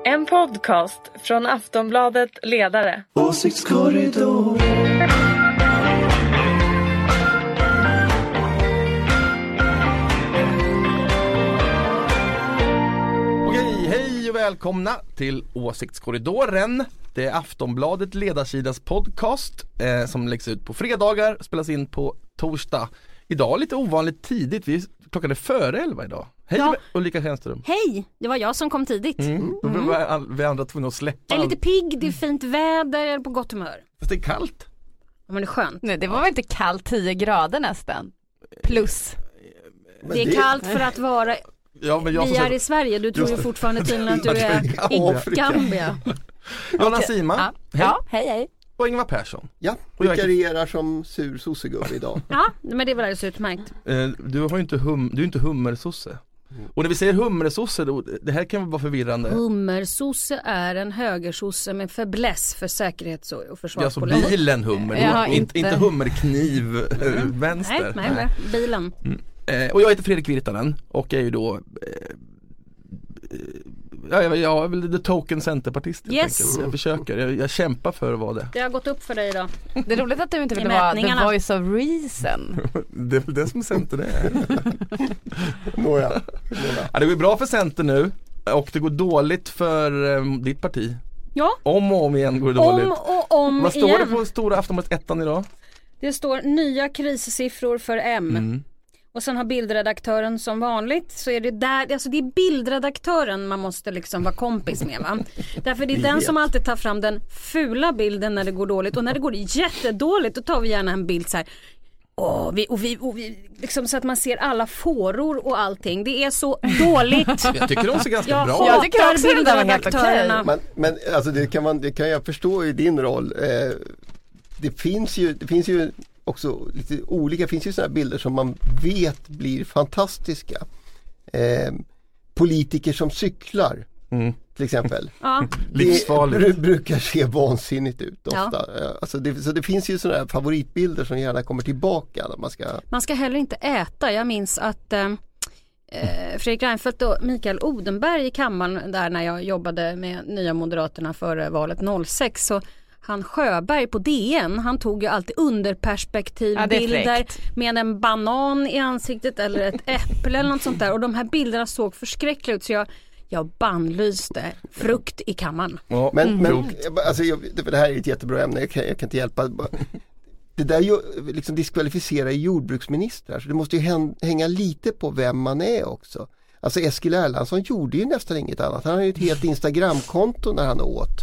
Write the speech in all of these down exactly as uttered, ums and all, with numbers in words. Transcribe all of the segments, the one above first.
En podcast från Aftonbladet Ledare. Åsiktskorridor. Okej, hej och välkomna till Åsiktskorridoren. Det är Aftonbladet Ledarsidas podcast eh, som läggs ut på fredagar, spelas in på torsdag. Idag lite ovanligt tidigt, vi klockan är före elva idag. Hej Ja. Ulrika Schenström. Hej, det var jag som kom tidigt. Mm. Mm. Vi, all, vi andra tvungna att släppa. Jag är lite pigg, det är fint väder, jag är på gott humör. Fast det är kallt. Ja, men det är skönt. Nej, det var väl inte kallt, tio grader nästan. Plus. Men det är kallt för att vara... Ja, men jag vi är i Sverige, du tror ju fortfarande tydligen att du är i Gambia. Johanna Sima. Ja. Hej. Ja, hej hej. Och Ingvar Persson. Ja, vikarierar som sur sossegubbe idag. Ja, men det är väl alldeles utmärkt. Eh, du har ju inte hum, du är inte hummersosse. Och när vi säger hummersosse, då, det här kan vara förvirrande. Hummersosse är en högersosse med fäbless för säkerhets- och Det är alltså försvarspolitik. bilen hummer, Ja, inte, inte- inte hummerkniv eh, Mm. vänster. Nej, nej, bilen. Mm. Eh, och jag heter Fredrik Virtanen och är ju då eh, eh, ja, jag, jag är väl the token centerpartist. helt Yes. enkelt. Jag försöker, jag, jag kämpar för att vara det. Det har gått upp för dig idag. Det är roligt att du inte I vill vara the mätningarna. voice of reason. Det är väl det som Center är. Nåja. Ja, det går bra för Center nu och det går dåligt för eh, ditt parti. Ja, Om och om igen går det dåligt. om och om Vad står igen. det på stora Aftonbladet ettan idag? Det står nya krissiffror för M. Mm. Och sen har bildredaktören som vanligt, så är det där, alltså det är bildredaktören man måste liksom vara kompis med, va? Därför det är Vi den vet. som alltid tar fram den fula bilden när det går dåligt, och när det går jättedåligt då tar vi gärna en bild så här. Åh, vi, och vi, och vi, liksom så att man ser alla fåror och allting. Det är så dåligt. Jag tycker de ser ganska Jag bra. hatar Jag tycker också det där var helt bildredaktörerna. Men, men alltså det kan, man, det kan jag förstå i din roll. Eh, det finns ju, det finns ju också lite olika, det finns ju sådana bilder som man vet blir fantastiska. Eh, politiker som cyklar Mm. till exempel. Ja. Livsfarligt. Det br- brukar se vansinnigt ut ofta. Ja. Eh, Alltså det, så det finns ju sådana här favoritbilder som gärna kommer tillbaka när man ska... Man ska heller inte äta. Jag minns att eh, eh, Fredrik Reinfeldt och Mikael Odenberg i kammaren där när jag jobbade med Nya Moderaterna före valet noll sex, så han Sjöberg på D N, han tog ju alltid underperspektivbilder Ja, det är fräckt. med en banan i ansiktet eller ett äpple eller något sånt där, och de här bilderna såg förskräckliga ut, så jag, jag bannlyste frukt i kammaren. Ja. Men, men Klokt. alltså, jag, det här är ett jättebra ämne, jag kan, jag kan inte hjälpa. Det där ju, liksom diskvalificerar jordbruksministrar, så det måste ju hän, hänga lite på vem man är också. Alltså Eskil Erlandsson gjorde ju nästan inget annat. Han har ju ett helt Instagramkonto när han åt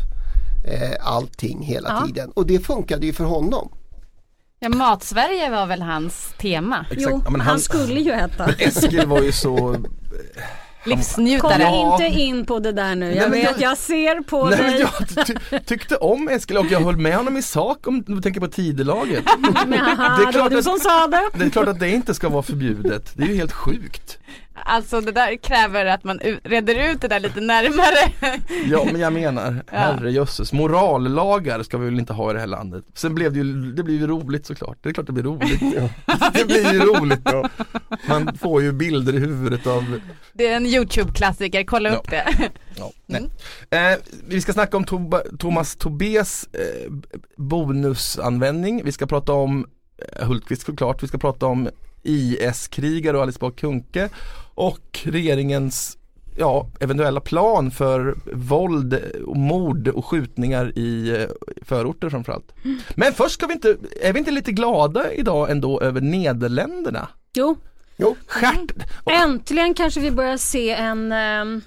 eh, allting hela Ja. tiden. Och det funkade ju för honom. Ja, Mat-Sverige var väl hans tema. Exakt. Jo, Ja, men han, han- skulle ju äta. Eskil var ju så... Livsnjutare. Kom Ja. inte in på det där nu. Jag Nej, men vet, jag- jag ser på Nej, men dig. jag ty- tyckte om Eskil och jag höll med honom i sak om du tänker på tidelaget. Men, aha, Det är det klart var du att- som sa det. Det är klart att det inte ska vara förbjudet. Det är ju helt sjukt. Alltså det där kräver att man u- reder ut det där lite närmare. Ja, men jag menar, herrejösses, morallagar ska vi väl inte ha i det här landet. Sen blev det ju, det blir ju roligt såklart. Det är klart det blir roligt. Det blir ju roligt. Ja. Man får ju bilder i huvudet av... Det är en YouTube-klassiker, kolla Ja. upp det. Ja, nej. Eh, vi ska snacka om Toba- Thomas Tobés eh, bonusanvändning. Vi ska prata om eh, Hultqvist såklart. Vi ska prata om I S-krigare och Alice Bah Kuhnke och regeringens ja, eventuella plan för våld och mord och skjutningar i eh, förorter framförallt. Mm. Men först ska vi inte, är vi inte lite glada idag ändå över Nederländerna? Jo, Jo, Stjärt. Och, äntligen kanske vi börjar se en, ehm,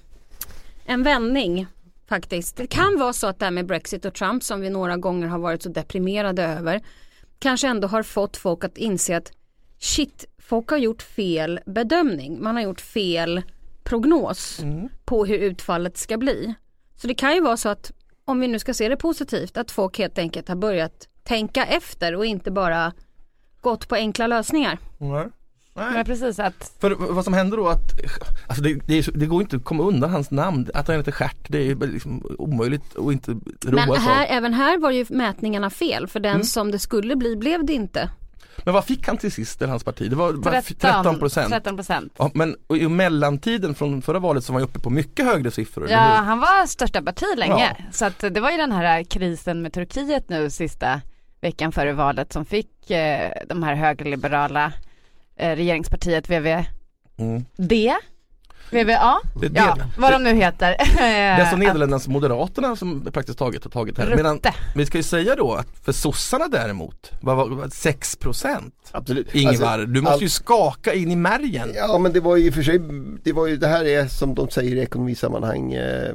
en vändning faktiskt. Det kan vara så att det här med Brexit och Trump, som vi några gånger har varit så deprimerade över, kanske ändå har fått folk att inse att shit, folk har gjort fel bedömning. Man har gjort fel prognos Mm. på hur utfallet ska bli. Så det kan ju vara så att, om vi nu ska se det positivt, att folk helt enkelt har börjat tänka efter och inte bara gått på enkla lösningar. Nej. Nej. Men precis att För vad som händer då att alltså det, det, är, så- det går inte att komma undan hans namn, att han heter Stjärt, det är ju liksom omöjligt att inte roa Men sig här, av. även här var ju mätningarna fel, för den Mm. som det skulle bli blev det inte. Men vad fick han till sist, eller hans parti? Det var bara tretton procent. tretton procent. Ja, men i mellantiden från förra valet så var han uppe på mycket högre siffror. Ja, han var största parti länge. Ja. Så att det var ju den här krisen med Turkiet nu sista veckan före valet som fick eh, de här högerliberala eh, regeringspartiet V V D. Mm. V V A? Det är det. Ja, vad de nu heter. Det är så Nederländernas Moderaterna som praktiskt taget har tagit här. Medan, vi ska ju säga då att för sossarna däremot var, var, var sex procent. Absolut. Ingvar, alltså, du måste all... ju skaka in i märgen. Ja, men det var ju för sig, det var ju, det här är som de säger i ekonomisammanhang eh,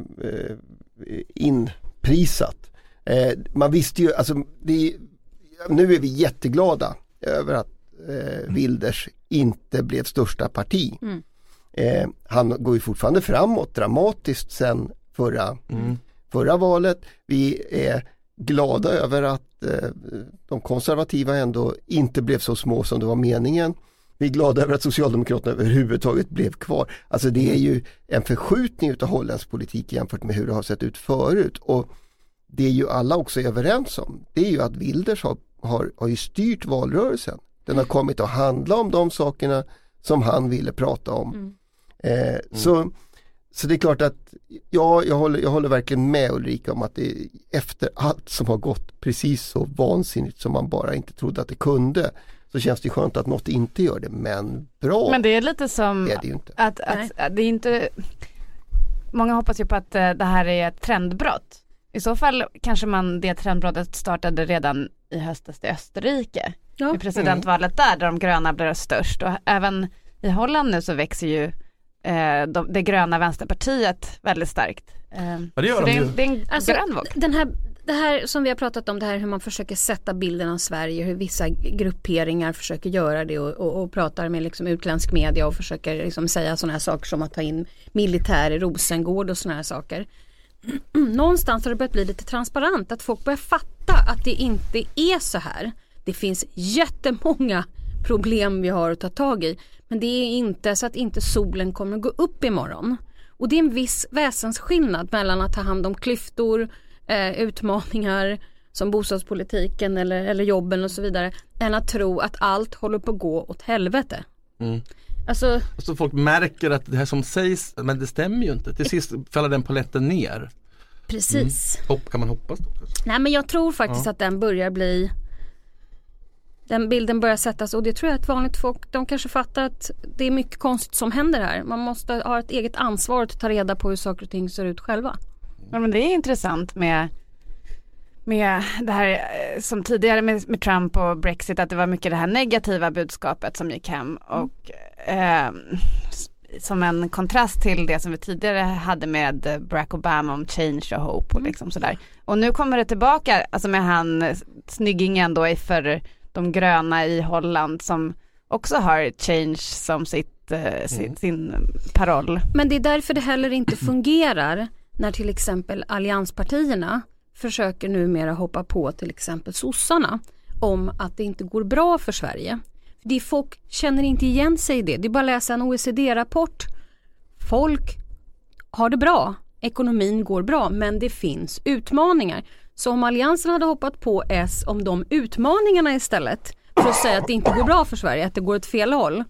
inprisat. Eh, man visste ju, alltså det, nu är vi jätteglada över att eh, Wilders inte blev största parti. Mm. Eh, han går ju fortfarande framåt dramatiskt sen förra, mm. förra valet. Vi är glada över att eh, de konservativa ändå inte blev så små som det var meningen. Vi är glada över att Socialdemokraterna överhuvudtaget blev kvar. Alltså det är ju en förskjutning utav holländsk politik jämfört med hur det har sett ut förut. Och det är ju alla också överens om. Det är ju att Wilders har, har, har ju styrt valrörelsen. Den har kommit att handla om de sakerna som han ville prata om. Mm. Eh, mm. så, så det är klart att ja, jag, håller, jag håller verkligen med Ulrika om att det efter allt som har gått precis så vansinnigt som man bara inte trodde att det kunde, så känns det skönt att något inte gör det, men bra. Men det är lite som är det inte. Att, att, att det är inte, många hoppas ju på att det här är ett trendbrott. I så fall kanske man det trendbrottet startade redan i höstas i Österrike. Ja. I presidentvalet där, där de gröna blir störst. Och även i Holland nu så växer ju eh, de, det gröna vänsterpartiet väldigt starkt. Eh, ja, det gör så de det, ju. det är en alltså, grön våg. Den här, det här som vi har pratat om, det här hur man försöker sätta bilden av Sverige, hur vissa grupperingar försöker göra det och, och, och pratar med liksom utländsk media och försöker liksom säga sådana här saker som att ta in militär i Rosengård och sådana här saker. Någonstans har det börjat bli lite transparent, att folk börjar fatta att det inte är så här. Det finns jättemånga problem vi har att ta tag i, men det är inte så att inte solen kommer att gå upp imorgon. Och det är en viss väsensskillnad mellan att ta hand om klyftor, eh, utmaningar som bostadspolitiken eller, eller jobben och så vidare, än att tro att allt håller på att gå åt helvete. Mm. Alltså, alltså folk märker att det här som sägs, men det stämmer ju inte. Till sist faller den paletten ner. Precis. Mm. Hopp, kan man hoppas då? Nej, men jag tror faktiskt ja. att den börjar bli, den bilden börjar sättas, och det tror jag att vanligt folk, de kanske fattar att det är mycket konstigt som händer här. Man måste ha ett eget ansvar att ta reda på hur saker och ting ser ut själva. Ja, men det är intressant med med det här som tidigare med, med Trump och Brexit, att det var mycket det här negativa budskapet som gick hem och eh, som en kontrast till det som vi tidigare hade med Barack Obama om change och hope och liksom sådär. Och nu kommer det tillbaka, alltså med han snyggingen då för de gröna i Holland som också har change som sitt, eh, sin, mm. sin paroll. Men det är därför det heller inte fungerar när till exempel allianspartierna försöker numera hoppa på till exempel sossarna om att det inte går bra för Sverige. Det folk känner inte igen sig i det. Det är bara att läsa en O E C D-rapport. Folk har det bra. Ekonomin går bra, men det finns utmaningar. Så om alliansen hade hoppat på S om de utmaningarna istället för att säga att det inte går bra för Sverige, att det går åt fel håll,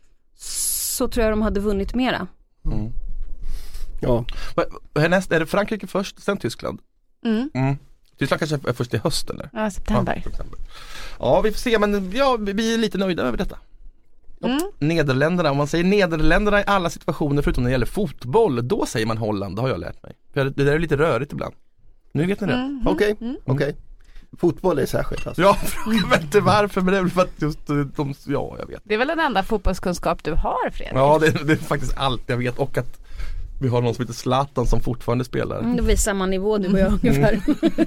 så tror jag de hade vunnit mera. Mm. Ja. Härnäst, är det Frankrike först, sen Tyskland? Mm. Mm. Tyskland kanske är först i höst eller? Ja, september. Ja, september. Ja, vi får se, men ja, vi är lite nöjda över detta. Mm. Nederländerna, om man säger Nederländerna i alla situationer förutom när det gäller fotboll, då säger man Holland, det har jag lärt mig. För det där är lite rörigt ibland. Nu vet ni det. Mm. Okej, okay. mm. okej. Okay. Fotboll är särskilt alltså. Ja, fråga mig inte varför, men det är väl för att just de, ja, jag vet. Det är väl den enda fotbollskunskap du har, Fredrik? Ja, det, det är faktiskt allt jag vet, och att vi har någon som heter Zlatan som fortfarande spelar. Mm, då är vi samma nivå, du och jag ungefär.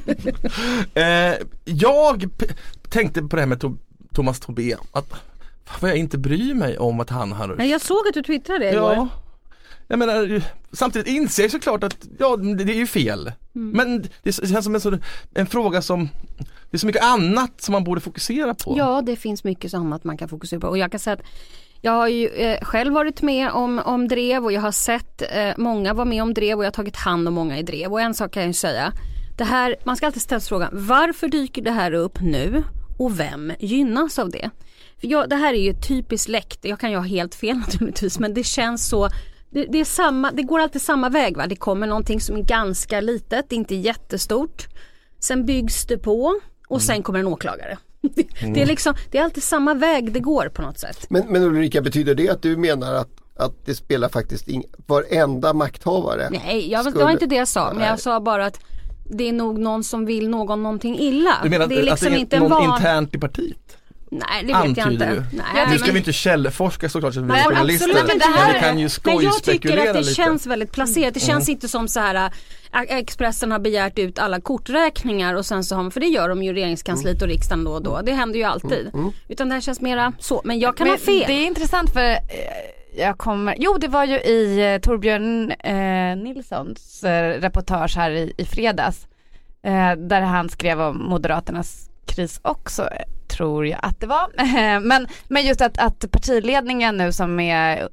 eh, jag p- tänkte på det här med to- Thomas Tobé, att vad jag inte bryr mig om att han har... Nej, jag såg att du twittrade det ja. igår. Jag menar, samtidigt inser jag såklart att ja, det, det är ju fel. Mm. Men det känns som en, så, en fråga som, det är så mycket annat som man borde fokusera på. Ja, det finns mycket annat man kan fokusera på. Och jag kan säga att jag har ju eh, själv varit med om, om drev, och jag har sett eh, många vara med om drev, och jag har tagit hand om många i drev. Och en sak kan jag ju säga, det här, man ska alltid ställa frågan, varför dyker det här upp nu? och vem gynnas av det? För jag, det här är ju typiskt läkt, jag kan ju ha helt fel naturligtvis, men det känns så, det, det, är samma, det går alltid samma väg va? Det kommer någonting som är ganska litet, inte jättestort, sen byggs det på och sen kommer en åklagare. Mm. Det är liksom, det är alltid samma väg det går på något sätt. Men, men Ulrika, betyder det att du menar att, att det spelar faktiskt ing, varenda makthavare? Nej, jag, skulle... det var inte det jag sa, men Nej. jag sa bara att det är nog någon som vill någon någonting illa. Du menar att det är liksom att det är inte en någon van... internt i partiet? Nej, det vet Antyder jag inte. du? Nej, Nu men... ska vi inte källforska såklart som vi Nej, är journalister. absolut, men, det här men vi kan ju men skoj jag tycker spekulera att det lite. känns väldigt placerat. Det känns mm. inte som så här äh, Expressen har begärt ut alla korträkningar och sen så har, för det gör de ju regeringskansliet och riksdagen då och då. Det händer ju alltid. Mm. Utan det här känns mera så. Men jag kan men ha fel. Det är intressant för jag kommer, jo det var ju i eh, Torbjörn eh, Nilssons eh, reportage här i, i fredags eh, där han skrev om Moderaternas kris också, tror jag att det var. men, men just att, att partiledningen nu som är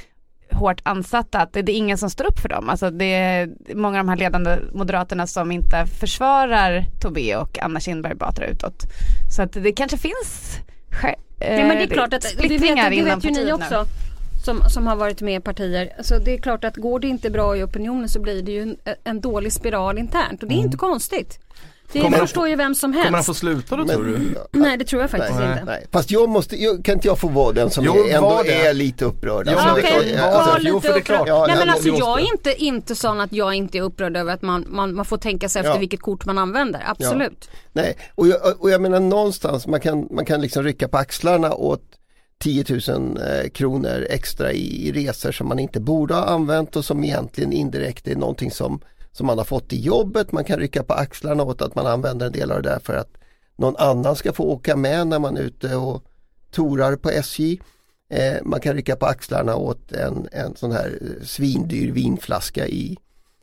hårt ansatta, att det, det är ingen som står upp för dem. Alltså det är många av de här ledande Moderaterna som inte försvarar Tobé och Anna Kinberg Batra utåt. Så att det kanske finns eh, ja, men det är klart att det vet, det vet ju ni också. Som, som har varit med i partier. Alltså det är klart att går det inte bra i opinionen så blir det ju en, en dålig spiral internt. Och det är mm. inte konstigt. Det kommer förstår ju vem som helst. Kommer han få sluta då, men, tror du? Nej, det tror jag faktiskt nej, inte. Nej. Fast jag måste, jag, kan inte jag få vara den som jo, är, ändå det. är lite upprörd? Jo, alltså, det är okay. klart. Alltså, jo, för det är klart. Ja, nej, men alltså måste... jag är inte, inte sån att jag inte är upprörd över att man, man, man får tänka sig efter ja. vilket kort man använder. Absolut. Ja. Nej, och jag, och jag menar någonstans, man kan, man kan liksom rycka på axlarna åt tio tusen eh, kronor extra i, i resor som man inte borde ha använt och som egentligen indirekt är någonting som, som man har fått i jobbet. Man kan rycka på axlarna åt att man använder en del av det där för att någon annan ska få åka med när man är ute och torar på S J. Eh, man kan rycka på axlarna åt en, en sån här svindyr vinflaska i,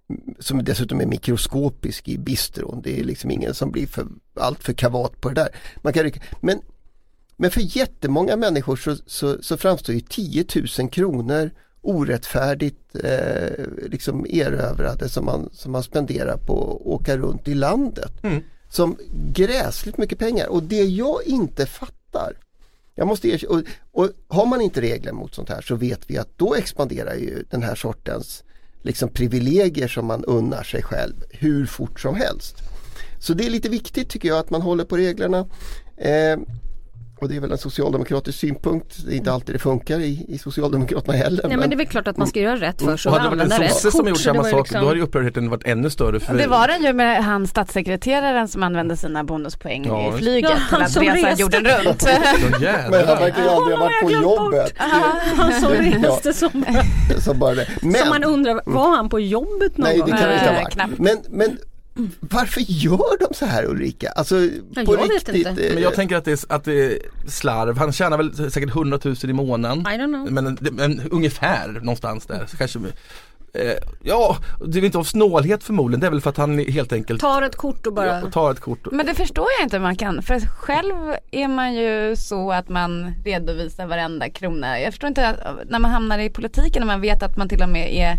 som dessutom är mikroskopisk i bistron. Det är liksom ingen som blir för, allt för kavat på det där. Man kan rycka, men Men för jättemånga människor så, så, så framstår ju tio tusen kronor orättfärdigt eh, liksom erövrade som man, som man spenderar på att åka runt i landet. Mm. Som gräsligt mycket pengar. Och det jag inte fattar, jag måste erkänna, och, och har man inte regler mot sånt här så vet vi att då expanderar ju den här sortens liksom privilegier som man unnar sig själv hur fort som helst. Så det är lite viktigt tycker jag att man håller på reglerna. Eh, Och det är väl en socialdemokratisk synpunkt. Det är inte alltid det funkar i, i Socialdemokraterna heller. Nej men, men det är väl klart att man ska göra rätt för sig. Och hade det varit en sosse som gjort samma sak, liksom... då hade ju upprördheten varit ännu större. För... Det var den ju med hans statssekreteraren som använde sina bonuspoäng ja. i flyget ja, till att resa reste. jorden runt. Men han verkar ju aldrig ha varit på jobbet. Han som reste som... så bara det. Men... Så man undrar, var han på jobbet någon Nej, gång? det kan Nej, inte ha varit. knappt. Men... men varför gör de så här Ulrika? Alltså ja, på jag riktigt. vet inte. Men jag tänker att det, är, att det är slarv. Han tjänar väl säkert hundratusen i månaden. I don't know. Men, men ungefär någonstans där. Så kanske, eh, ja, det är inte av snålhet förmodligen. Det är väl för att han helt enkelt tar ett kort och bara... Ja, tar ett kort. Men det förstår jag inte hur man kan. För själv är man ju så att man redovisar varenda krona. Jag förstår inte att, när man hamnar i politiken och man vet att man till och med är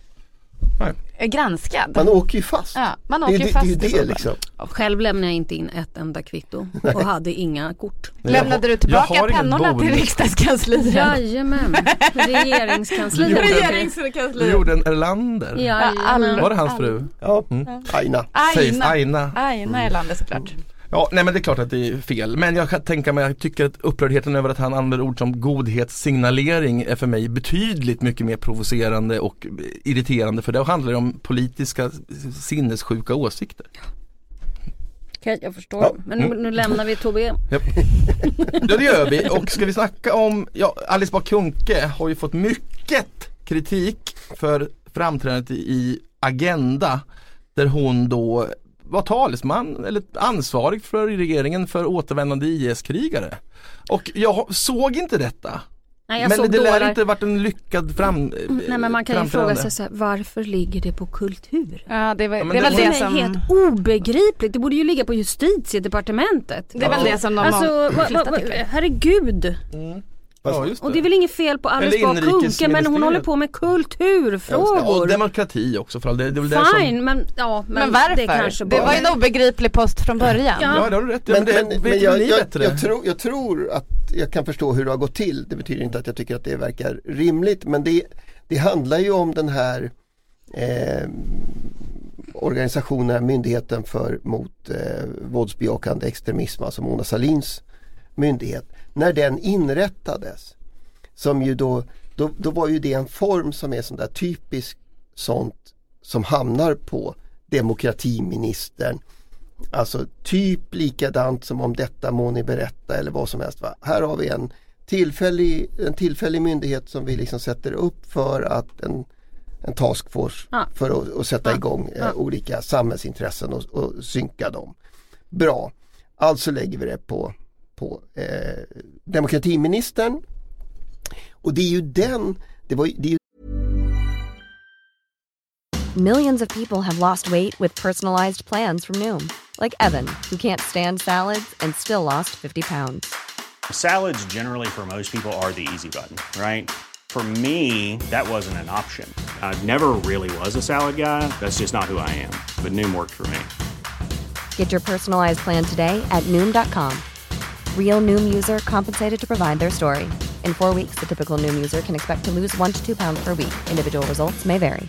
Nej. granskad. Man åker ju fast. Ja, man åker det, fast. Det, det, det, liksom. Själv lämnade jag inte in ett enda kvitto och hade inga kort. Nej, Lämnade du tillbaka pennorna till riksdagskansliet? Jajamän. Regeringskansliet. Regeringskansliet. Du gjorde en Erlander. Jajamän. Var det hans fru? Ja, mm. Aina. Aina. Sägs Aina. Aina Erlander såklart. Ja, nej men det är klart att det är fel. Men jag kan tänka mig, jag tycker att upprördheten över att han använder ord som godhetssignalering är för mig betydligt mycket mer provocerande och irriterande. För det handlar om politiska sinnessjuka åsikter. Okej, jag förstår. Ja. Men nu, nu lämnar vi Tobé. Ja. ja, det gör vi. Och ska vi snacka om, ja, Alice Bah Kuhnke har ju fått mycket kritik för framträdandet i Agenda. Där hon då var talesman eller ansvarig för regeringen för återvändande I S-krigare. Och jag såg inte detta. Nej, men det lär inte varit en lyckad fram. Nej, men man kan ju fråga sig så här, varför ligger det på kultur? Ja, det, var, ja, det är väl det, det som är helt obegripligt. Det borde ju ligga på justitiedepartementet. Det är väl det som de alltså, va, va, va, herregud. Mm. Ja, just det. Och det är väl inget fel på Alice Bah Kuhnke, men hon håller på med kulturfrågor. Ja, och demokrati också för all det. Det är väl Fine, som... men, ja, men, men varför? Det, kanske bara... det var ju en obegriplig post från början. Ja, ja det har du rätt. Men, men, det, men, vet men jag, ni jag, bättre? jag, tror, jag tror att jag kan förstå hur det har gått till. Det betyder inte att jag tycker att det verkar rimligt, men det, det handlar ju om den här eh, organisationen, myndigheten för mot eh, våldsbejakande extremism, alltså Mona Sahlins myndighet. När den inrättades, som ju då, då, då var ju det en form som är sån där typisk sånt som hamnar på demokratiministern. Alltså typ likadant som om detta må ni berätta eller vad som helst. Va? Här har vi en tillfällig, en tillfällig myndighet som vi liksom sätter upp för att en, en taskforce ja. för att, att sätta ja. igång eh, ja. olika samhällsintressen och, och synka dem. Bra. Alltså lägger vi det på, på eh, demokratiministern. Och det är ju den, det var det är ju... Millions of people have lost weight with personalized plans from Noom. Like Evan, who can't stand salads and still lost fifty pounds. Salads generally for most people are the easy button, right? For me, that wasn't an option. I never really was a salad guy. That's just not who I am. But Noom worked for me. Get your personalized plan today at Noom dot com. Real Noom user compensated to provide their story. In four weeks, the typical Noom user can expect to lose one to two pounds per week. Individual results may vary.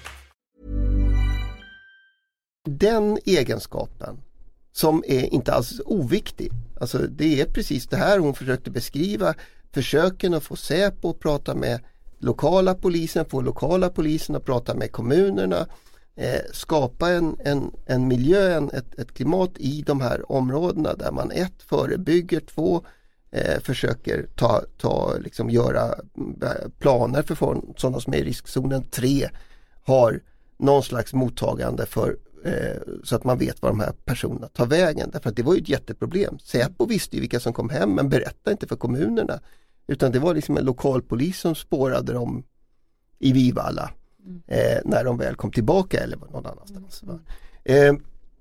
Den egenskapen som är inte alls oviktig. Alltså det är precis det här hon försökte beskriva. Försöken att få Säpo att prata med lokala polisen, få lokala polisen att prata med kommunerna. Eh, skapa en, en, en miljö, en, ett, ett klimat i de här områdena där man ett förebygger, två eh, försöker ta, ta, liksom göra planer för sådana som är i riskzonen, tre har någon slags mottagande för så att man vet var de här personerna tar vägen. Därför att det var ju ett jätteproblem. Säpo visste ju vilka som kom hem men berättade inte för kommunerna. Utan det var liksom en lokalpolis som spårade dem i Vivalla mm. eh, när de väl kom tillbaka eller någon annanstans. Va? Eh,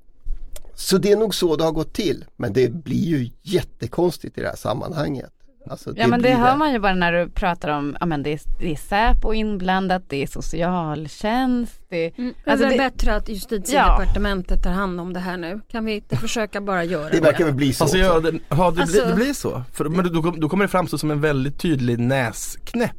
så det är nog så det har gått till. Men det blir ju jättekonstigt i det här sammanhanget. Alltså, ja men det det... hör man ju bara när du pratar om ja, men det, är, det är Säpo inblandat, det är socialtjänst. Det, mm, alltså det är det... bättre att justitiedepartementet ja. tar hand om det här nu. Kan vi inte försöka bara göra det? Det verkar väl bli så. Alltså, ja, det, ja, det, alltså... blir, det blir så. För, men då, då kommer det framstå som en väldigt tydlig näsknäpp.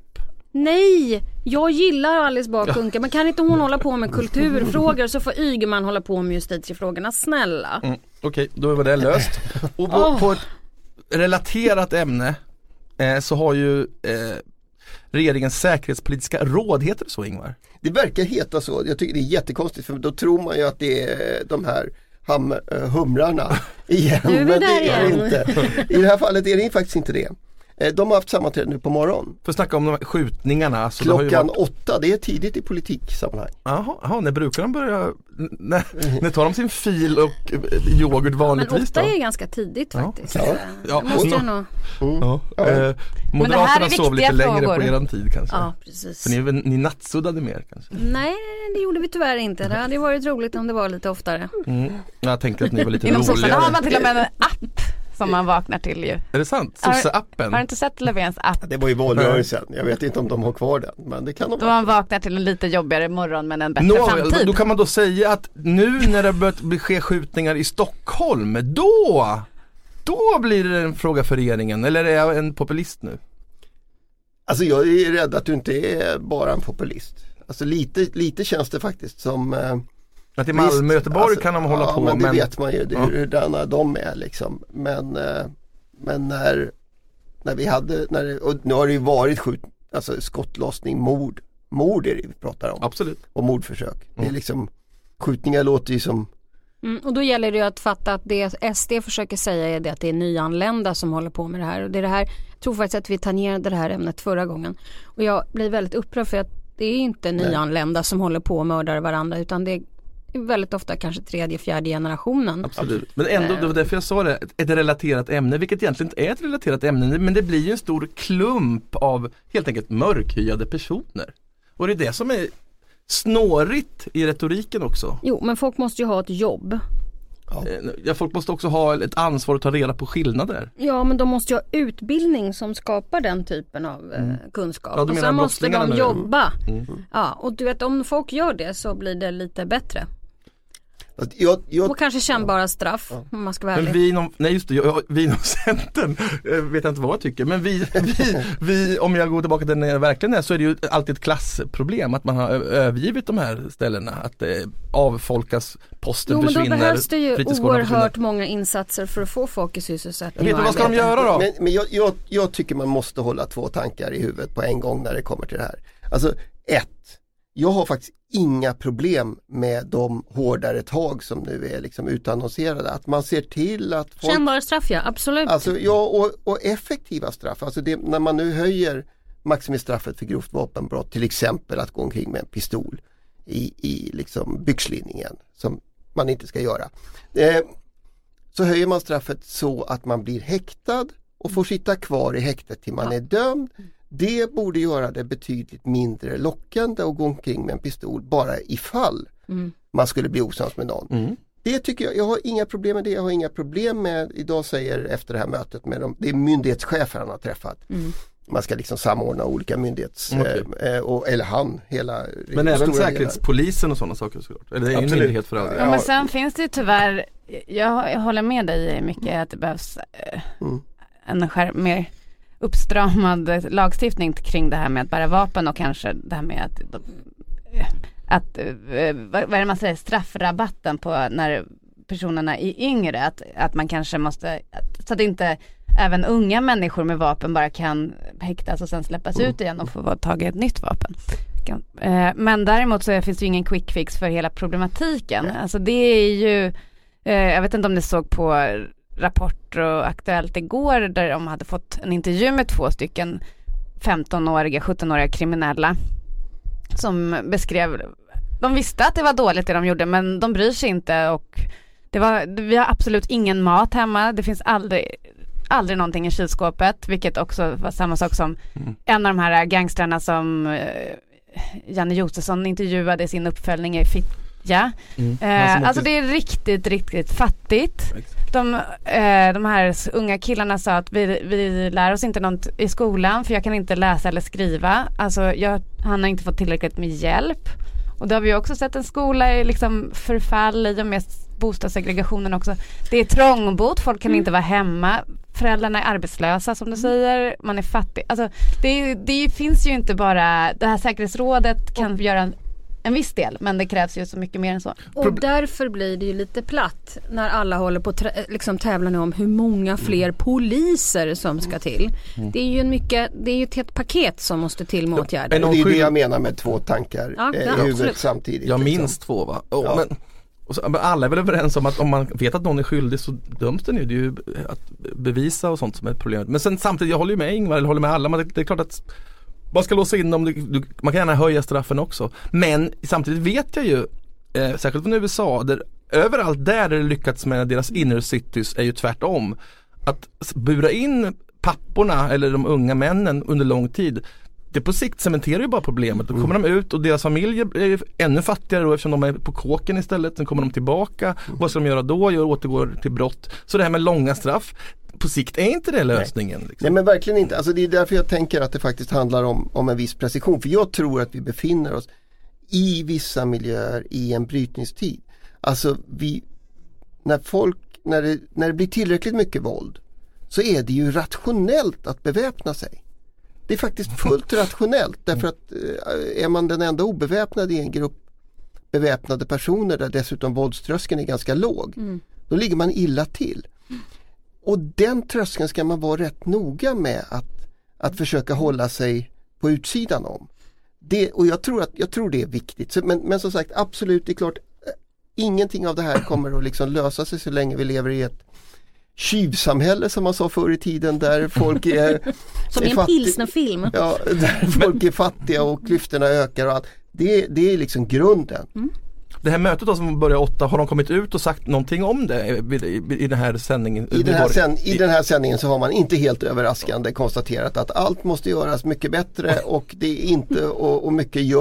Nej, jag gillar Alice Bah Kuhnke. Men kan inte hon hålla på med kulturfrågor så får Ygeman hålla på med justitiefrågorna, snälla. Mm, Okej, okay, då var det löst. Och på, oh. på ett relaterat ämne eh, så har ju eh, regeringens säkerhetspolitiska råd, heter det så, Ingvar? Det verkar heta så. Jag tycker det är jättekonstigt för då tror man ju att det är de här ham, humrarna igen. Men det är det inte. I det här fallet är det faktiskt inte det. De har haft sammanträde nu på morgon. För att snacka om de här skjutningarna. Så Klockan det har ju varit... åtta, det är tidigt i politiksammanhang. Jaha, när brukar de börja? När, när tar de sin fil och yoghurt vanligtvis? Men åtta då? är ganska tidigt faktiskt. Ja. Ja. Det måste jag nog. Mm. Ja. Ja. Eh, Moderaterna sov lite frågor. längre på eran tid kanske. Ja, precis. För ni, ni nattsuddade mer kanske? Nej, det gjorde vi tyvärr inte. Det hade varit roligt om det var lite oftare. Mm. Jag tänkte att ni var lite Inom roligare. Inom har man till och med en app som man vaknar till ju. Är det sant? Sosse-appen? Har, har du inte sett Löfvens app? Det var ju valrörelsen. Jag vet inte om de har kvar den. Men det kan de. Då man vaknar till en lite jobbigare morgon men en bättre Nå, framtid. Då kan man då säga att nu när det börjat ske skjutningar i Stockholm, då, då blir det en fråga för regeringen. Eller är jag en populist nu? Alltså jag är rädd att du inte är bara en populist. Alltså lite, lite känns det faktiskt som... Eh, att i Malmö och Göteborg alltså, kan de hålla ja, på. men det men... vet man ju. Det är ja. hur där de är liksom. Men, eh, men när, när vi hade... När, och nu har det ju varit skjut, alltså skottlossning, mord. Mord är det vi pratar om. Absolut. Och mordförsök. Mm. Det är liksom... Skjutningar låter ju som... Mm, och då gäller det ju att fatta att det S D försöker säga är det att det är nyanlända som håller på med det här. Och det är det här, jag tror faktiskt att vi tangerade det här ämnet förra gången. Och jag blir väldigt upprörd för att det är inte nyanlända Nej. som håller på och mördar varandra, utan det är väldigt ofta kanske tredje, fjärde generationen. Absolut. Men ändå, det var därför jag sa det, ett relaterat ämne, vilket egentligen inte är ett relaterat ämne, men det blir ju en stor klump av helt enkelt mörkhyade personer. Och det är det som är snårigt i retoriken också. Jo, men folk måste ju ha ett jobb. Ja. Ja, folk måste också ha ett ansvar att ta reda på skillnader. Ja, men de måste ju ha utbildning som skapar den typen av mm. kunskap. Ja, och sen måste de nu. jobba. Mm. Ja, och du vet, om folk gör det så blir det lite bättre. Jag, jag, och kanske kännbara straff, ja. Om man ska vara men ärlig. vi inom, nej just det, jag, vi inom Centern vet jag inte vad jag tycker, men vi, vi, vi om jag går tillbaka till när det verkligen är, så är det ju alltid ett klassproblem att man har övergivit de här ställena, att det avfolkas, posten jo, försvinner. Men då behövs det ju oerhört försvinner. många insatser för att få folk i sysselsättning. Vet du, vad ska de göra då? Men, men jag, jag, jag tycker man måste hålla två tankar i huvudet på en gång när det kommer till det här. Alltså, ett, jag har faktiskt inga problem med de hårdare tag som nu är liksom utannonserade. Att man ser till att folk... Kännbara straff, ja, absolut. Alltså, ja, och, och effektiva straff. Alltså det, när man nu höjer maximistraffet för grovt vapenbrott, till exempel att gå omkring med en pistol i, i liksom byxlinningen, som man inte ska göra. Eh, så höjer man straffet så att man blir häktad och får sitta kvar i häktet till man ja. är dömd. Det borde göra det betydligt mindre lockande att gå omkring med en pistol bara ifall mm. man skulle bli osams med någon. Mm. Det tycker jag, jag har inga problem med det. Jag har inga problem med, idag säger efter det här mötet med de, det är myndighetschefer han har träffat. Mm. Man ska liksom samordna olika myndighets, okay. eh, och, eller han, hela... Men även säkerhetspolisen och sådana saker såklart. Eller det är ju en myndighet för alla. Ja, men sen finns det ju tyvärr, jag, jag håller med dig mycket att det behövs eh, mm. en skär, mer uppstramad lagstiftning kring det här med att bära vapen och kanske det här med att, att vad är det man säger, straffrabatten på när personerna är yngre, att, att man kanske måste, så att inte även unga människor med vapen bara kan häktas och sen släppas mm. ut igen och få tag i ett nytt vapen. Men däremot så finns det ju ingen quick fix för hela problematiken. Alltså det är ju, jag vet inte om ni såg på Rapport och Aktuellt igår där de hade fått en intervju med två stycken femtonåriga, sjuttonåriga kriminella som beskrev, de visste att det var dåligt det de gjorde, men de bryr sig inte och det var, vi har absolut ingen mat hemma, det finns aldrig aldrig någonting i kylskåpet, vilket också var samma sak som mm. en av de här gangstrarna som eh, Janne Josefsson intervjuade i sin uppföljning i Fittja. Mm. Eh, alltså det är riktigt, riktigt fattigt. De, eh, de här unga killarna sa att vi, vi lär oss inte något i skolan för jag kan inte läsa eller skriva. Alltså jag, han har inte fått tillräckligt med hjälp. Och då har vi också sett en skola i liksom förfall i och med bostadssegregationen också. Det är trångbott, folk kan mm. inte vara hemma. Föräldrarna är arbetslösa som du säger, man är fattig. Alltså det, det finns ju inte bara, det här säkerhetsrådet kan göra en, en viss del, men det krävs ju så mycket mer än så. Och därför blir det ju lite platt när alla håller på att liksom tävla nu om hur många fler mm. poliser som ska till. Mm. Det är ju en mycket, det är ju ett helt paket som måste till med åtgärder. Det är det jag menar med två tankar ja, eh, i huvudet absolut. Samtidigt. Ja, liksom. minst två va? Oh, ja. men... Och så, men alla är väl överens om att om man vet att någon är skyldig så döms den ju. Det är ju att bevisa och sånt som är ett problem. Men sen samtidigt, jag håller ju med Ingvar, jag håller med alla. Men det, det är klart att man ska låsa in dem. Du, du, man kan gärna höja straffen också. Men samtidigt vet jag ju, eh, särskilt från U S A, där överallt där det lyckats med deras inner cities är ju tvärtom. Att bura in papporna eller de unga männen under lång tid, det på sikt cementerar ju bara problemet. Då kommer mm. de ut och deras familjer är ännu fattigare då, eftersom de är på kåken istället. Sen kommer de tillbaka. Mm. Vad ska de göra då? Gör återgår till brott. Så det här med långa straff, på sikt är inte det lösningen. Nej, liksom. Nej men verkligen inte. Alltså det är därför jag tänker att det faktiskt handlar om, om en viss precision. För jag tror att vi befinner oss i vissa miljöer i en brytningstid. Alltså vi, när folk, när det, när det blir tillräckligt mycket våld så är det ju rationellt att beväpna sig. Det är faktiskt fullt rationellt därför att är man den enda obeväpnade i en grupp beväpnade personer där dessutom våldströskeln är ganska låg, mm. då ligger man illa till. Och den tröskeln ska man vara rätt noga med att, att försöka hålla sig på utsidan om. Det, och jag tror, att, jag tror det är viktigt. Så, men, men som sagt, absolut, det är klart, ingenting av det här kommer att liksom lösa sig så länge vi lever i ett tjuvsamhälle som man sa förr i tiden där folk är som är en pilsnerfilm. Ja, där folk är fattiga och klyftorna ökar och allt. Det, det är liksom grunden. Mm. Det här mötet då som börjar åtta, har de kommit ut och sagt någonting om det i, i, i den här sändningen? I den här, sänd, I den här sändningen så har man inte helt överraskande konstaterat att allt måste göras mycket bättre och det är inte och, och mycket görs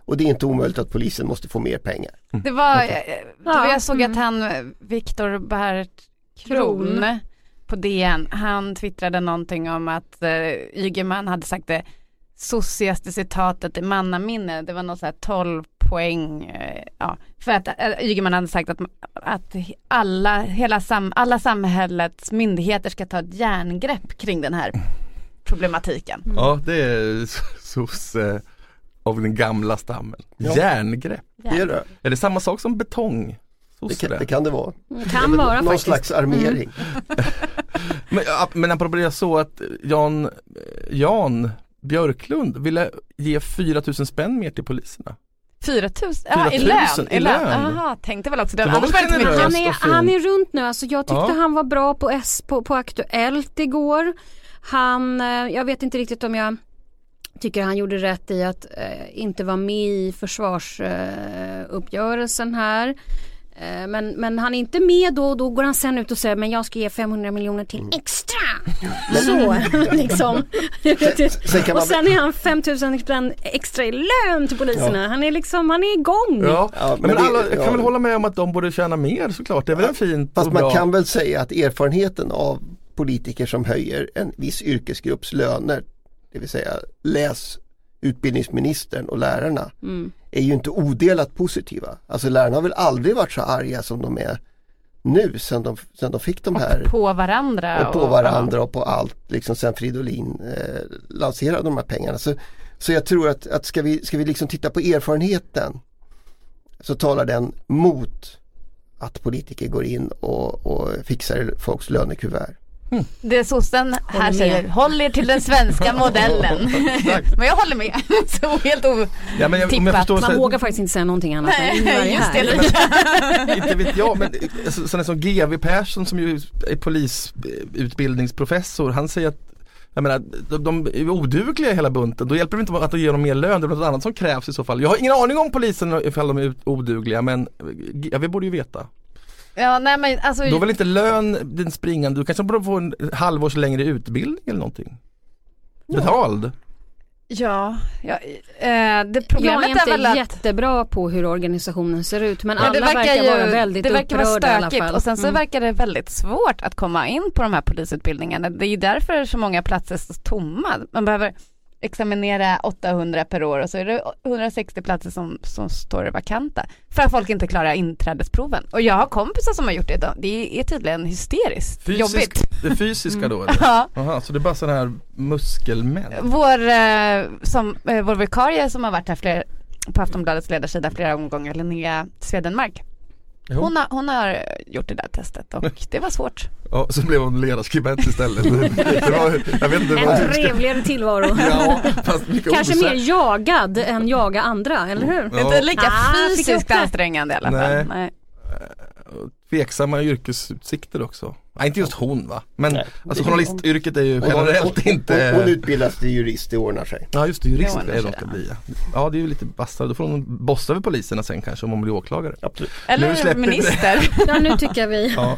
Och det är inte omöjligt att polisen måste få mer pengar. Det var, Okay. det var jag såg att han, Viktor Bert Kron på D N, han twittrade någonting om att uh, Ygeman hade sagt det sossigaste citatet i mannaminne. Det var något så här tolv poäng. Uh, ja, för att uh, Ygeman hade sagt att, att alla, hela sam, alla samhällets myndigheter ska ta ett järngrepp kring den här problematiken. Mm. Ja, det är soss eh, av den gamla stammen. Ja. Järngrepp. Det är det. Är det samma sak som betong? Det kan, det kan det vara. Det kan vara Någon faktiskt. slags armering. Mm. men, ja, men apropå det så att Jan, Jan Björklund ville ge fyra tusen spänn mer till poliserna. fyra tusen? Ja, i fyra tusen lön. I lön. Jaha, tänkte väl också. Det, det var annars väl var det inte mycket. generöst. Han är, och fint. han är runt nu. Alltså jag tyckte Ja. han var bra på, S, på, på Aktuellt igår. Han, eh, jag vet inte riktigt om jag tycker han gjorde rätt i att eh, inte vara med i försvarsuppgörelsen eh, här. Eh, men, men han är inte med då, då går han sen ut och säger men jag ska ge femhundra miljoner till extra. Så, liksom. Sen kan man- Och sen är han fem tusen extra i lön till poliserna. Ja. Han är liksom, han är igång. Ja, Ja, men, men det- alla jag kan ja. väl hålla med om att de borde tjäna mer såklart. Det är väl en fint Fast och man bra. kan väl säga att erfarenheten av politiker som höjer en viss yrkesgrupps löner, det vill säga läs utbildningsministern och lärarna, Mm. är ju inte odelat positiva. Alltså lärarna har väl aldrig varit så arga som de är nu sen de, sen de fick de här På varandra. och på varandra och på allt liksom sen Fridolin eh, lanserade de här pengarna. Så, så jag tror att, att ska vi, ska vi liksom titta på erfarenheten så talar den mot att politiker går in och, och fixar folks lönekuvert. Det sossen här med. säger, håll er till den svenska modellen. Exakt. Men jag håller med. Så helt o... Ja, men jag, om jag tippat. förstår Man så, vågar faktiskt inte säga någonting annat. Nej, Ingvar är just här. det. inte vet jag, men alltså, sådana som G W Persson som ju är polisutbildningsprofessor, han säger att jag menar, de, de är odugliga i hela bunten. Då hjälper det inte att ge dem mer lön. Det är något annat som krävs i så fall. Jag har ingen aning om polisen ifall de är odugliga, men ja, vi borde ju veta. Ja, nej men alltså... Då är väl inte lön den springande. Du kanske borde få en halvårs längre utbildning eller någonting. Betald. Ja, ja eh, det Jag problemet är inte är väl att... jättebra på hur organisationen ser ut, men Ja, alla det verkar, verkar ju, vara väldigt det verkar vara upprörda i alla stökigt fall. och sen så Mm. verkar det väldigt svårt att komma in på de här polisutbildningarna. Det är ju därför så många platser står tomma. Man behöver examinera åttahundra per år och så är det hundrasextio platser som, som står vakanta för att folk inte klarar inträdesproven. Och jag har kompisar som har gjort det. Det är tydligen hysteriskt jobbigt. Det fysiska då? Eller? Ja. Aha, så det är bara sådana här muskelmän. Vår, eh, som, eh, vår vikarie som har varit här fler, på Aftonbladets ledarsida flera omgångar, Linnea Swedenmark. Jo. Hon har, hon har gjort det där testet och det var svårt. Ja, så blev hon ledarskribent istället. Det var, jag vet inte vad En trevligare tillvaro. Ja, fast mycket Kanske osäkert. mer jagad än jaga andra, eller hur? Ja. Inte lika Ah, fick fysiskt upp det. ansträngande i alla fall. Nej. Nej. Tveksamma yrkesutsikter också. Nej, inte just hon va? Men Nej. alltså journalistyrket är ju Hon, hon, generellt hon, inte... hon, hon utbildas till jurist, det ordnar sig. Ja just det, jurist Det ordnar är sig, det ska ja. bli. Ja, det är ju lite bassare. Då får hon bossa över poliserna sen kanske om hon blir åklagare. Absolut. Nu Eller släpper vi minister. Ja, nu tycker vi. Ja.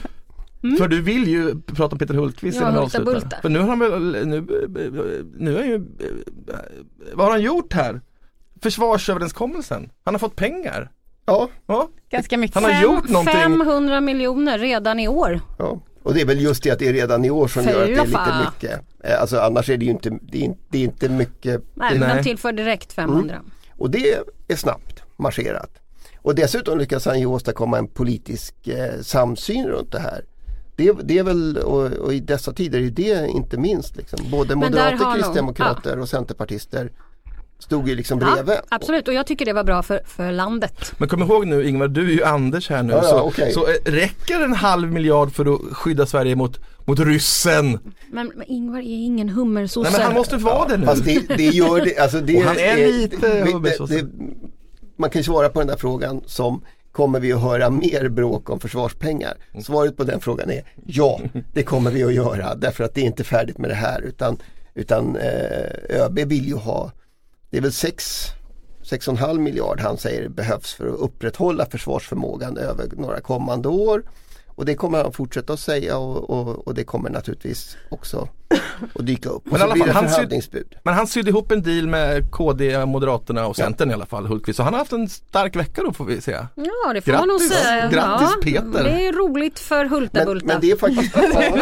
För du vill ju prata om Peter Hultqvist Ja, innan vi Hulta avslutar. Bulta. För nu har han väl, nu, nu är ju, vad har han gjort här? Försvarsöverenskommelsen. Han har fått pengar. Ja, Ja. Ganska mycket. Han har Fem- gjort någonting. femhundra miljoner redan i år. ja. Och det är väl just det att det är redan i år som gör att det är lite Fyloffa. mycket. Eh, Alltså annars är det ju inte, det är, inte- det är inte mycket. Nej, Nej. de tillför direkt femhundra. Och det är snabbt marscherat. Och dessutom lyckas han ju åstadkomma en politisk eh, samsyn runt det här. Det, det är väl, och, och i dessa tider är det inte minst liksom. Både Men där har moderater, nog- kristdemokrater och centerpartister stod ju liksom Ja, bredvid. absolut, och jag tycker det var bra för, för landet. Men kom ihåg nu Ingvar, du är ju Anders här nu. Ja, ja, så okej. så eh, räcker en halv miljard för att skydda Sverige mot, mot ryssen? Men, men Ingvar är ingen hummersosse. Nej men han måste vara det nu. Fast det, det gör det, alltså det Och han är lite det, hummersosse. det, det, man kan ju svara på den där frågan som kommer vi att höra mer bråk om försvarspengar? Svaret på den frågan är ja, det kommer vi att göra därför att det är inte färdigt med det här utan, utan eh, ÖB vill ju ha, det är väl sex, sex och en halv miljard han säger behövs för att upprätthålla försvarsförmågan över några kommande år Och det kommer han fortsätta att säga och, och, och det kommer naturligtvis också att dyka upp. Och men, så alla blir fall, det han förhandlingsbud. Syd, men han sydde ihop en deal med K D, Moderaterna och Centern ja. i alla fall, Hultqvist. Så han har haft en stark vecka då får vi se. Ja, det får grattis, man nog säga. Grattis ja, Peter. Det är roligt för Hultabulta. Men, men det är faktiskt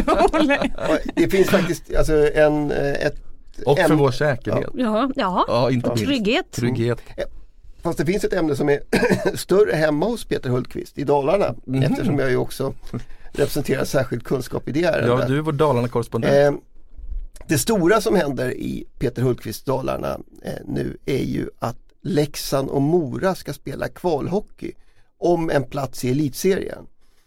ja, det finns faktiskt alltså en ett och för en, vår säkerhet. Ja, ja. ja inte ja. Trygghet. Trygghet. Fast det finns ett ämne som är större hemma hos Peter Hultqvist i Dalarna. Mm. Eftersom jag ju också representerar särskild kunskap i det ärendet. Ja, du är vår Dalarna-korrespondent. Eh, det stora som händer i Peter Hultqvists Dalarna eh, nu är ju att Leksand och Mora ska spela kvalhockey om en plats i elitserien.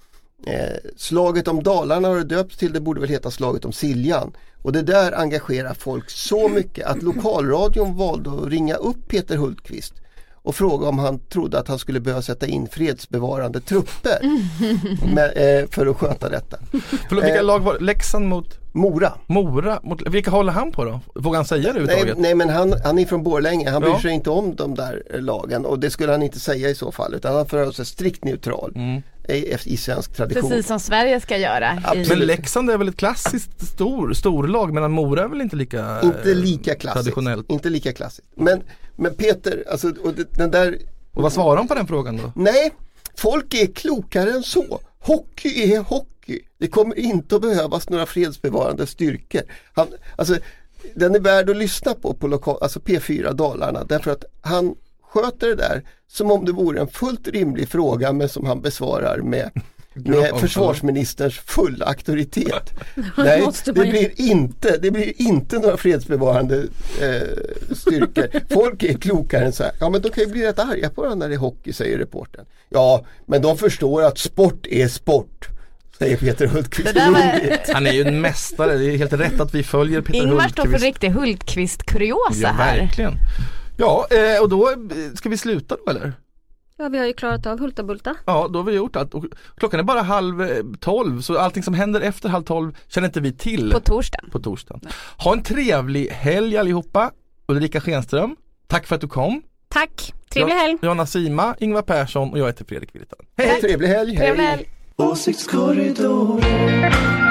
Eh, slaget om Dalarna har det döpts till, det borde väl heta slaget om Siljan. Och det där engagerar folk så mycket att lokalradion valde att ringa upp Peter Hultqvist och fråga om han trodde att han skulle behöva sätta in fredsbevarande trupper med, eh, för att sköta detta. Förlåt, vilka lag var Leksand mot? Mora. Mora, mot, vilka håller han på då? Vågar han säga det överhuvudtaget? Nej, nej men han, han är från Borlänge, han ja. bryr sig inte om de där lagen och det skulle han inte säga i så fall utan han förhåller sig strikt neutral mm. i, i svensk tradition. Precis som Sverige ska göra. Absolut. Men Leksand är väl ett klassiskt stor, storlag medan Mora är väl inte lika Inte lika klassiskt. Traditionellt. Inte lika klassiskt. Men, men Peter, alltså, och den där... Och vad svarar de på den frågan då? Nej, folk är klokare än så. Hockey är hockey. Det kommer inte att behövas några fredsbevarande styrkor. Han, alltså, den är värd att lyssna på på lokal, alltså P fyra Dalarna därför att han sköter det där som om det vore en fullt rimlig fråga men som han besvarar med, med försvarsministerns fulla auktoritet. Nej, det blir inte, det blir inte några fredsbevarande eh, styrkor. Folk är klokare än så här. Ja, men då kan ju bli rätt arga på den när det är hockey, säger reportern. Ja, men de förstår att sport är sport. Säger Peter Hultqvist. Var... Han är ju en mästare, det är helt rätt att vi följer Peter Ingmar Hultqvist. Ingmar står för riktig Hultqvist-kuriosa ja, här. Verkligen. Ja, eh, och då ska vi sluta då eller? Ja, vi har ju klarat av Hultabulta. Ja, då har vi gjort allt. Och klockan är bara halv eh, tolv, så allting som händer efter halv tolv känner inte vi till. På torsdagen. På torsdagen. Ha en trevlig helg allihopa. Ulrika Schenström, tack för att du kom. Tack, trevlig helg. Johanna Sima, Ingvar Persson och jag heter Fredrik Virtanen. Hej, hej. Trevlig helg. Trevlig helg. Åsiktskorridoren.